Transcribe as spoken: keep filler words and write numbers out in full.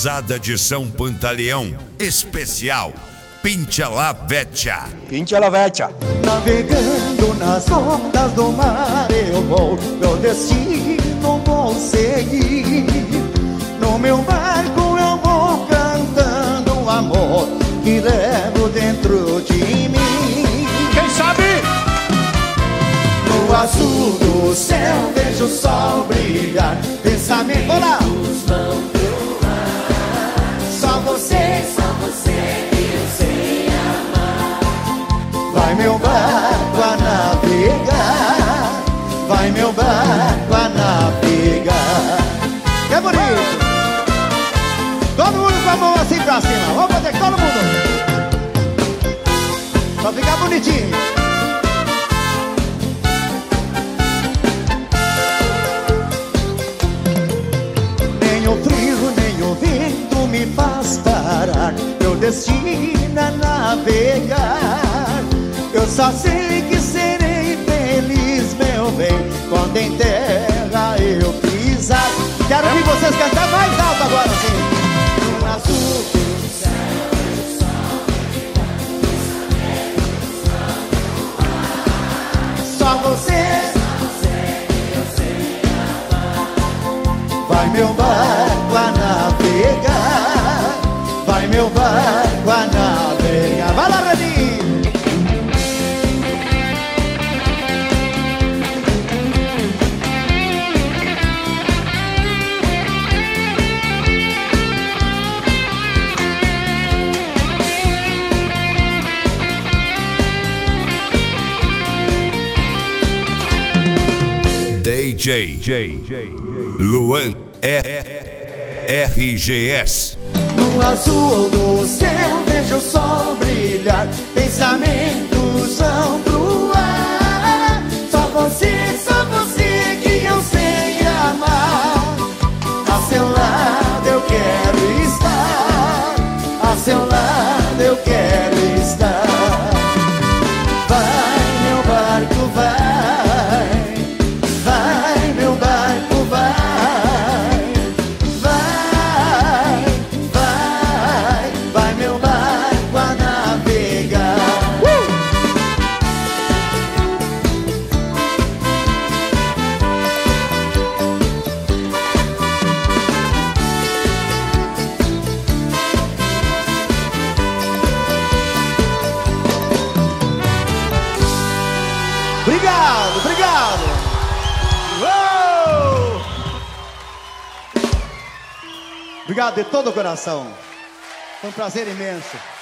Cruzada de São Pantaleão, especial Pincha la Vecchia. Pincha la Vecchia. Navegando nas ondas do mar eu vou, meu destino vou seguir. No meu barco eu vou cantando o amor que levo dentro de mim. Quem sabe? No azul do céu vejo o sol brilhar. Pensamento, olá! Vão pro ar. Só você, só você que eu sei amar. Vai meu barco a navegar, vai meu barco a navegar. Que bonito! Todo mundo com a mão assim pra cima. Vamos fazer todo mundo. Pra ficar bonitinho. Nem o frio, nem o vento me faz parar. Meu destino é navegar. Eu só sei que serei feliz, meu bem, quando em terra eu pisar. Quero ouvir vocês cantar mais alto agora, sim. No azul do céu, o sol só você, só você que eu sei amar. Vai meu barco a navegar, vai meu barco a navegar. Vai lá, Reninho! D J Luan R G S. No azul do céu vejo o sol brilhar. Pensamentos vão pro ar. Só você, só você que eu sei amar. A seu lado eu quero estar. A seu lado eu quero estar. Vai meu barco, vai. Obrigado, obrigado. Uou! Obrigado de todo o coração. Foi um prazer imenso.